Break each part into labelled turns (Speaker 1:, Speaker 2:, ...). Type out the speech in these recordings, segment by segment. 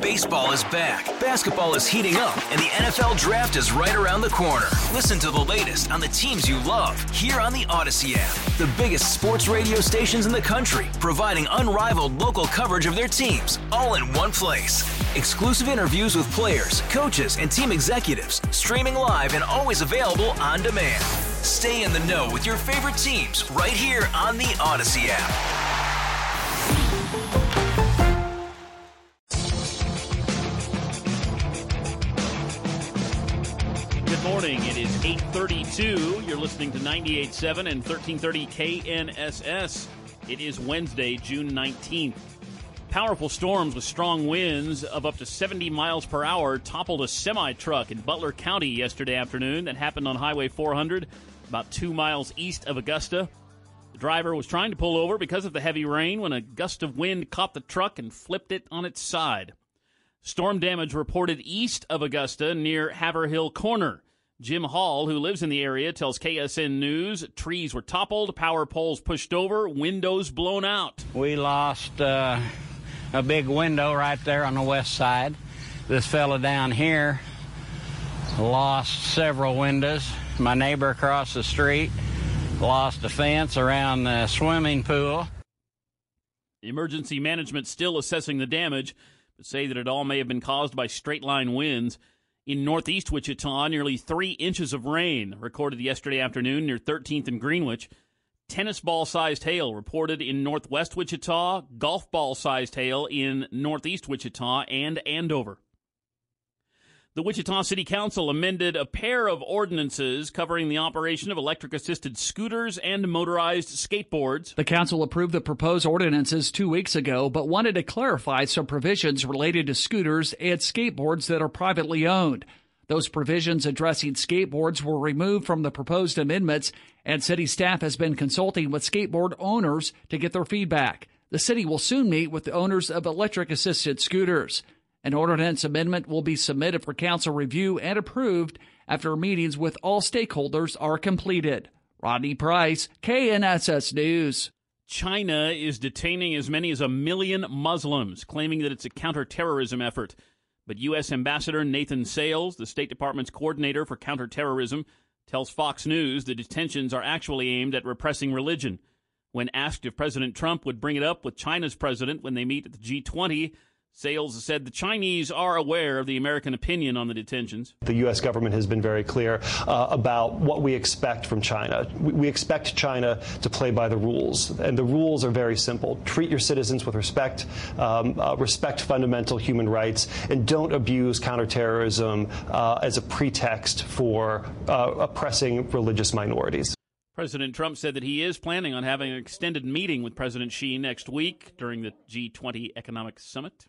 Speaker 1: Baseball is back, basketball is heating up, and the NFL Draft is right around the corner. Listen to the latest on the teams you love here on the Odyssey app. The biggest sports radio stations in the country, providing unrivaled local coverage of their teams, all in one place. Exclusive interviews with players, coaches, and team executives, streaming live and always available on demand. Stay in the know with your favorite teams right here on the Odyssey app.
Speaker 2: Good morning. It is 8:32. You're listening to 98.7 and 1330 KNSS. It is Wednesday, June 19th. Powerful storms with strong winds of up to 70 miles per hour toppled a semi-truck in Butler County yesterday afternoon. That happened on Highway 400, about 2 miles east of Augusta. The driver was trying to pull over because of the heavy rain when a gust of wind caught the truck and flipped it on its side. Storm damage reported east of Augusta near Haverhill Corner. Jim Hall, who lives in the area, tells KSN News trees were toppled, power poles pushed over, windows blown out.
Speaker 3: We lost a big window right there on the west side. This fella down here lost several windows. My neighbor across the street lost a fence around the swimming pool.
Speaker 2: Emergency management still assessing the damage, but say that it all may have been caused by straight-line winds. In northeast Wichita, nearly 3 inches of rain recorded yesterday afternoon near 13th and Greenwich. Tennis ball-sized hail reported in northwest Wichita, golf ball-sized hail in northeast Wichita and Andover. The Wichita City Council amended a pair of ordinances covering the operation of electric-assisted scooters and motorized skateboards.
Speaker 4: The council approved the proposed ordinances 2 weeks ago, but wanted to clarify some provisions related to scooters and skateboards that are privately owned. Those provisions addressing skateboards were removed from the proposed amendments, and city staff has been consulting with skateboard owners to get their feedback. The city will soon meet with the owners of electric-assisted scooters. An ordinance amendment will be submitted for council review and approved after meetings with all stakeholders are completed. Rodney Price, KNSS News.
Speaker 2: China is detaining as many as 1 million Muslims, claiming that it's a counterterrorism effort. But U.S. Ambassador Nathan Sales, the State Department's coordinator for counterterrorism, tells Fox News the detentions are actually aimed at repressing religion. When asked if President Trump would bring it up with China's president when they meet at the G20, Sales said the Chinese are aware of the American opinion on the detentions.
Speaker 5: The U.S. government has been very clear about what we expect from China. We expect China to play by the rules, and the rules are very simple. Treat your citizens with respect, respect fundamental human rights, and don't abuse counterterrorism as a pretext for oppressing religious minorities.
Speaker 2: President Trump said that he is planning on having an extended meeting with President Xi next week during the G20 Economic Summit.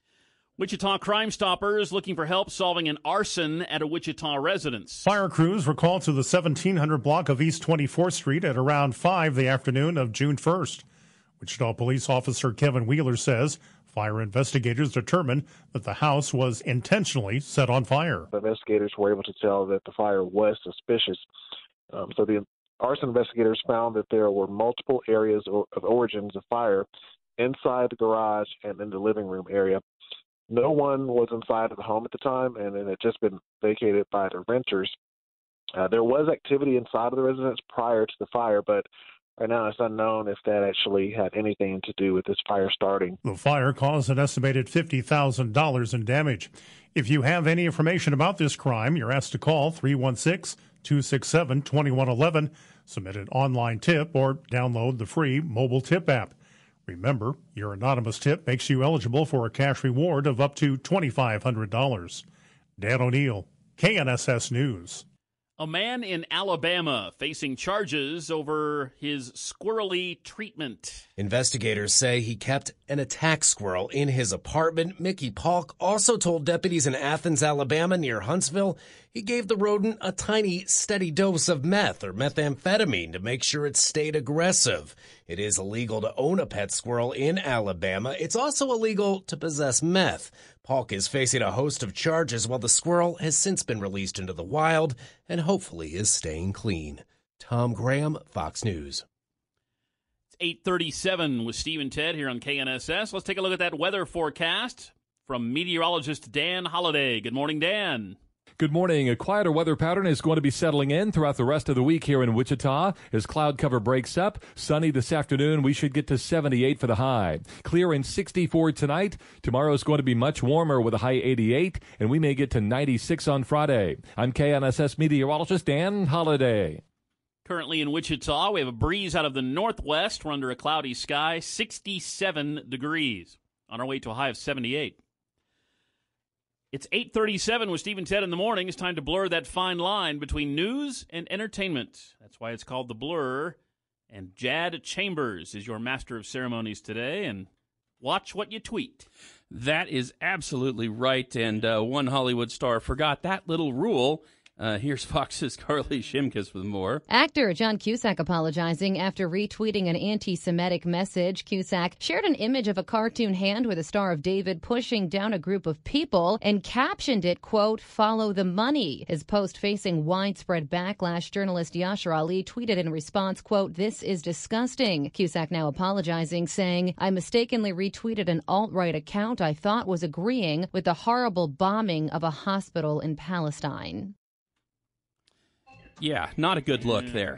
Speaker 2: Wichita Crime Stoppers looking for help solving an arson at a Wichita residence.
Speaker 6: Fire crews were called to the 1700 block of East 24th Street at around 5 the afternoon of June 1st. Wichita police officer Kevin Wheeler says fire investigators determined that the house was intentionally set on fire.
Speaker 7: The investigators were able to tell that the fire was suspicious. So the arson investigators found that there were multiple areas of origins of fire inside the garage and in the living room area. No one was inside of the home at the time, and it had just been vacated by the renters. There was activity inside of the residence prior to the fire, but right now it's unknown if that actually had anything to do with this fire starting.
Speaker 6: The fire caused an estimated $50,000 in damage. If you have any information about this crime, you're asked to call 316-267-2111, submit an online tip, or download the free mobile tip app. Remember, your anonymous tip makes you eligible for a cash reward of up to $2,500. Dan O'Neill, KNSS News.
Speaker 2: A man in Alabama facing charges over his squirrely treatment.
Speaker 8: Investigators say he kept an attack squirrel in his apartment. Mickey Polk also told deputies in Athens, Alabama, near Huntsville, he gave the rodent a tiny, steady dose of meth or methamphetamine to make sure it stayed aggressive. It is illegal to own a pet squirrel in Alabama. It's also illegal to possess meth. Polk is facing a host of charges while the squirrel has since been released into the wild and hopefully is staying clean. Tom Graham, Fox News.
Speaker 2: It's 8:37 with Steve and Ted here on KNSS. Let's take a look at that weather forecast. from meteorologist Dan Holliday. Good morning, Dan.
Speaker 9: Good morning. A quieter weather pattern is going to be settling in throughout the rest of the week here in Wichita. As cloud cover breaks up, sunny this afternoon, we should get to 78 for the high. Clear and 64 tonight. Tomorrow is going to be much warmer with a high 88, and we may get to 96 on Friday. I'm KNSS meteorologist Dan Holliday.
Speaker 2: Currently in Wichita, we have a breeze out of the northwest. We're under a cloudy sky, 67 degrees. On our way to a high of 78. It's 8:37 with Steve and Ted in the morning. It's time to blur that fine line between news and entertainment. That's why it's called The Blur. And Jad Chambers is your master of ceremonies today. And watch what you tweet.
Speaker 10: That is absolutely right. And one Hollywood star forgot that little rule. Here's Fox's Carly Shimkus with more.
Speaker 11: Actor John Cusack apologizing after retweeting an anti-Semitic message. Cusack shared an image of a cartoon hand with a Star of David pushing down a group of people and captioned it, quote, "Follow the money." His post facing widespread backlash. Journalist Yashar Ali tweeted in response, quote, "This is disgusting." Cusack now apologizing, saying, "I mistakenly retweeted an alt-right account I thought was agreeing with the horrible bombing of a hospital in Palestine."
Speaker 10: Yeah, not a good look there.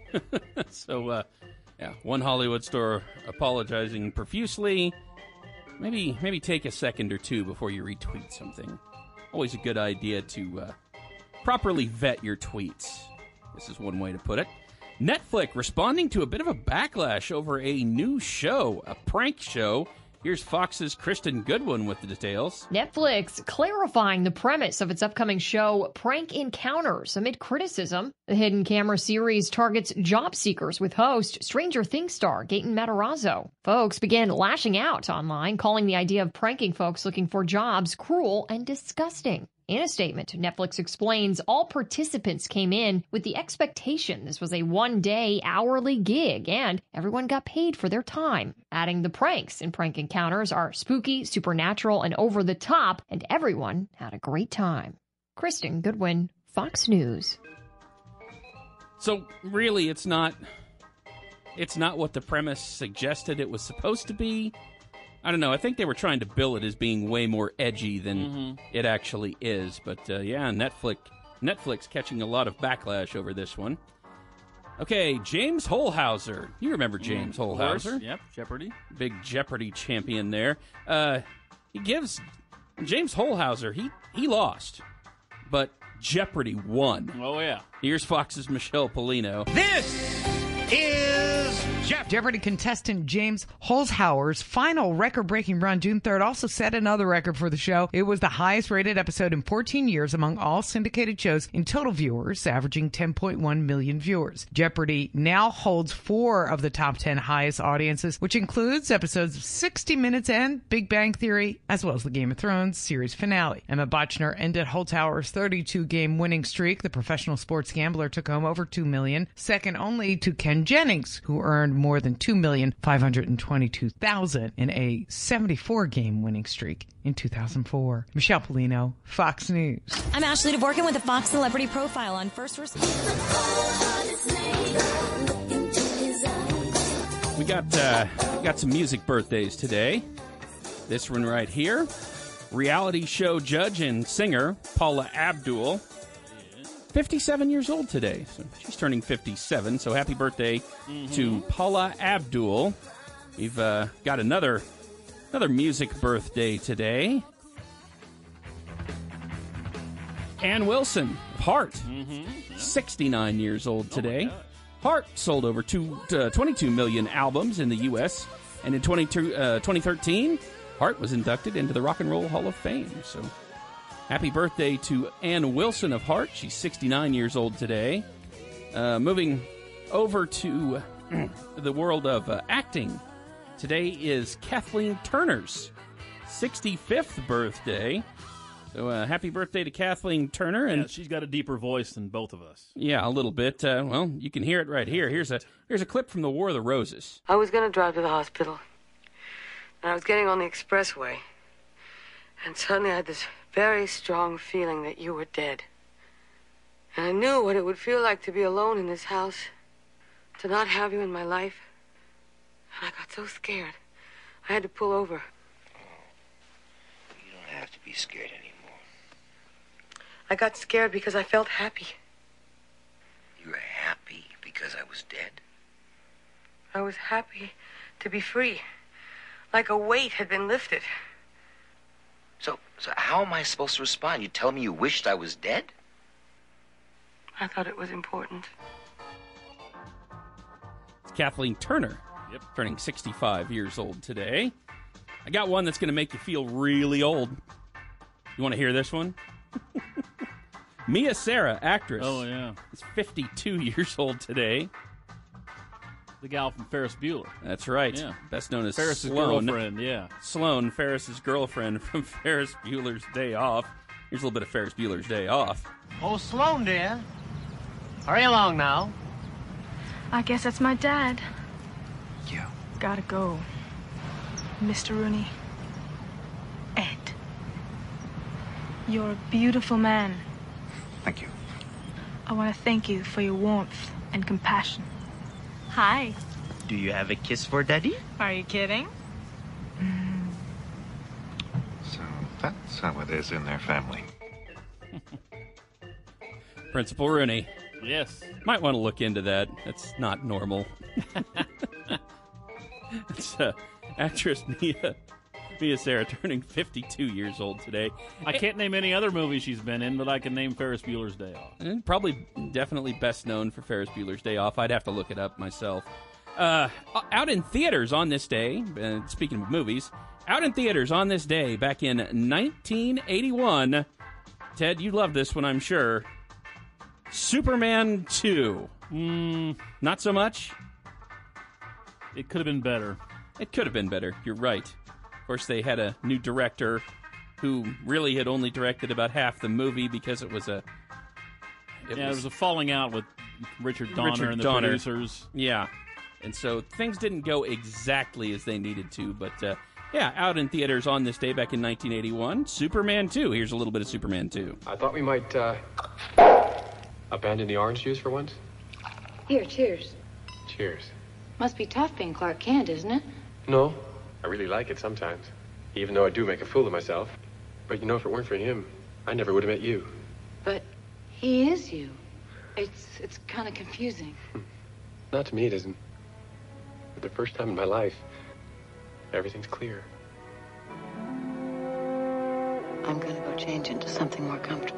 Speaker 10: So, one Hollywood star apologizing profusely. Maybe take a second or two before you retweet something. Always a good idea to properly vet your tweets. This is one way to put it. Netflix responding to a bit of a backlash over a new show, a prank show. Here's Fox's Kristen Goodwin with the details.
Speaker 12: Netflix clarifying the premise of its upcoming show, Prank Encounters, amid criticism. The hidden camera series targets job seekers with host Stranger Things star Gaten Matarazzo. Folks began lashing out online, calling the idea of pranking folks looking for jobs cruel and disgusting. In a statement, Netflix explains all participants came in with the expectation this was a one-day hourly gig and everyone got paid for their time, adding the pranks in Prank Encounters are spooky, supernatural, and over the top, and everyone had a great time. Kristen Goodwin, Fox News.
Speaker 10: So really, it's not what the premise suggested it was supposed to be. I don't know. I think they were trying to bill it as being way more edgy than it actually is. But, Netflix catching a lot of backlash over this one. Okay, James Holzhauer. You remember James Holzhauer?
Speaker 2: Yep, Jeopardy.
Speaker 10: Big Jeopardy champion there. James Holzhauer, he lost. But Jeopardy won.
Speaker 2: Oh, yeah.
Speaker 10: Here's Fox's Michelle Polino.
Speaker 13: This is Jeopardy contestant James Holzhauer's final record-breaking run June 3rd also set another record for the show. It was the highest-rated episode in 14 years among all syndicated shows in total viewers, averaging 10.1 million viewers. Jeopardy now holds 4 of the top 10 highest audiences, which includes episodes of 60 Minutes and Big Bang Theory, as well as the Game of Thrones series finale. Emma Bochner ended Holzhauer's 32-game winning streak. The professional sports gambler took home over $2 million, second only to Ken Jennings, who earned more than $2,522,000 in a 74-game winning streak in 2004. Michelle Polino, Fox News.
Speaker 14: I'm Ashley Dvorkin with the Fox Celebrity Profile on First Responder.
Speaker 10: We got some music birthdays today. This one right here. Reality show judge and singer Paula Abdul. 57 years old today. So she's turning 57, so happy birthday to Paula Abdul. We've got another music birthday today. Ann Wilson, Heart, 69 years old today. Heart sold over 22 million albums in the U.S., and in 2013, Heart was inducted into the Rock and Roll Hall of Fame. So happy birthday to Ann Wilson of Heart. She's 69 years old today. Moving over to the world of acting. Today is Kathleen Turner's 65th birthday. So happy birthday to Kathleen Turner. And
Speaker 2: she's got a deeper voice than both of us.
Speaker 10: Yeah, a little bit. Well, you can hear it right here. Here's a clip from the War of the Roses.
Speaker 15: I was going to drive to the hospital, and I was getting on the expressway, and suddenly I had this very strong feeling that you were dead. And I knew what it would feel like to be alone in this house, to not have you in my life. And I got so scared, I had to pull over.
Speaker 16: You don't be scared anymore.
Speaker 15: I got scared because I felt happy.
Speaker 16: You were happy because I was dead?
Speaker 15: I was happy to be free. Like a weight had been lifted.
Speaker 16: So how am I supposed to respond? You tell me you wished I was dead?
Speaker 15: I thought it was important.
Speaker 10: It's Kathleen Turner. Yep. Turning 65 years old today. I got one that's going to make you feel really old. You want to hear this one? Mia Sara, actress.
Speaker 2: Oh, yeah.
Speaker 10: Is 52 years old today.
Speaker 2: The gal from Ferris Bueller.
Speaker 10: That's right.
Speaker 2: Yeah.
Speaker 10: Best known as
Speaker 2: Ferris's
Speaker 10: Sloane.
Speaker 2: girlfriend, yeah.
Speaker 10: Sloane, Ferris's girlfriend from Ferris Bueller's Day Off. Here's a little bit of Ferris Bueller's Day Off.
Speaker 17: Oh, Sloane, dear. Hurry along now.
Speaker 18: I guess that's my dad.
Speaker 16: Yeah.
Speaker 18: Gotta go. Mr. Rooney. Ed. You're a beautiful man.
Speaker 16: Thank you.
Speaker 18: I want to thank you for your warmth and compassion. Hi.
Speaker 17: Do you have a kiss for Daddy?
Speaker 18: Are you kidding?
Speaker 19: So that's how it is in their family.
Speaker 10: Principal Rooney.
Speaker 2: Yes.
Speaker 10: Might want to look into that. That's not normal. It's actress Mia Sara turning 52 years old today.
Speaker 2: I can't name any other movie she's been in, but I can name Ferris Bueller's Day Off.
Speaker 10: And probably definitely best known for Ferris Bueller's Day Off. I'd have to look it up myself. Out in theaters on this day, speaking of movies, out in theaters on this day back in 1981, Ted, you love this one, I'm sure. Superman 2. Not so much?
Speaker 2: It could have been better.
Speaker 10: It could have been better. You're right. Of course, they had a new director who really had only directed about half the movie because it was a...
Speaker 2: It was a falling out with Richard Donner and the producers.
Speaker 10: Yeah. And so things didn't go exactly as they needed to. But, out in theaters on this day back in 1981, Superman 2. Here's a little bit of Superman 2.
Speaker 20: I thought we might abandon the orange juice for once.
Speaker 21: Here, cheers.
Speaker 20: Cheers.
Speaker 21: Must be tough being Clark Kent, isn't it?
Speaker 20: No, I really like it sometimes, even though I do make a fool of myself. But you know, if it weren't for him, I never would have met you.
Speaker 21: But he is you. It's kind of confusing.
Speaker 20: Not to me, it isn't. For the first time in my life, everything's clear.
Speaker 21: I'm gonna go change into something more comfortable.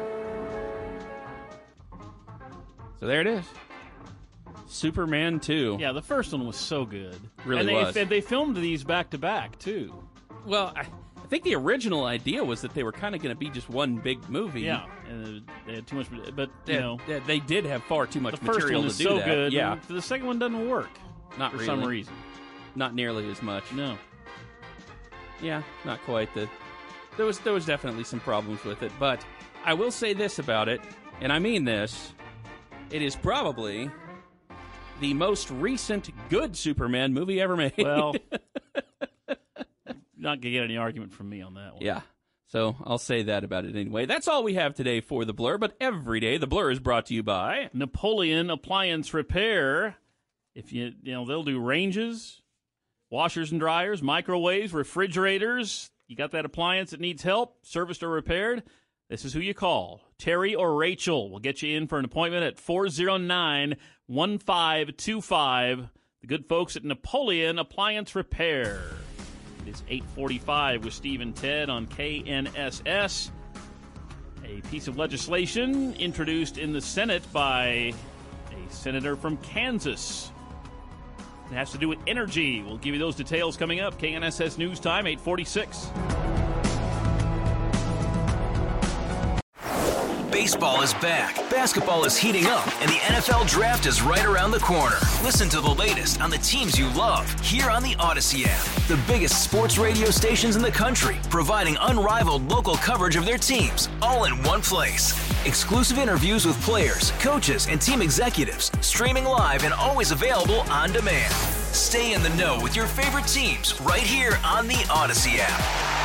Speaker 10: So there it is. Superman 2.
Speaker 2: Yeah, the first one was so good.
Speaker 10: Really was.
Speaker 2: And they filmed these back-to-back, too.
Speaker 10: Well, I think the original idea was that they were kind of going to be just one big movie.
Speaker 2: Yeah, and they had too much, but,
Speaker 10: they did have far too much material to do that.
Speaker 2: The first one is so good,
Speaker 10: yeah.
Speaker 2: The second one doesn't work.
Speaker 10: Not
Speaker 2: for
Speaker 10: really.
Speaker 2: some reason.
Speaker 10: Not nearly as much.
Speaker 2: No.
Speaker 10: Yeah, not quite. There was definitely some problems with it, but I will say this about it, and I mean this, it is probably the most recent good Superman movie ever made.
Speaker 2: Well, not going to get any argument from me on that one.
Speaker 10: Yeah. So I'll say that about it anyway. That's all we have today for The Blur, but every day The Blur is brought to you by
Speaker 2: Napoleon Appliance Repair. If they'll do ranges, washers and dryers, microwaves, refrigerators. You got that appliance that needs help, serviced or repaired? This is who you call. Terry or Rachel will get you in for an appointment at 409-1525. The good folks at Napoleon Appliance Repair. It is 8:45 with Steve and Ted on KNSS. A piece of legislation introduced in the Senate by a senator from Kansas. It has to do with energy. We'll give you those details coming up. KNSS News Time, 8:46.
Speaker 1: Baseball is back, basketball is heating up, and the NFL Draft is right around the corner. Listen to the latest on the teams you love here on the Odyssey app. The biggest sports radio stations in the country, providing unrivaled local coverage of their teams, all in one place. Exclusive interviews with players, coaches, and team executives, streaming live and always available on demand. Stay in the know with your favorite teams right here on the Odyssey app.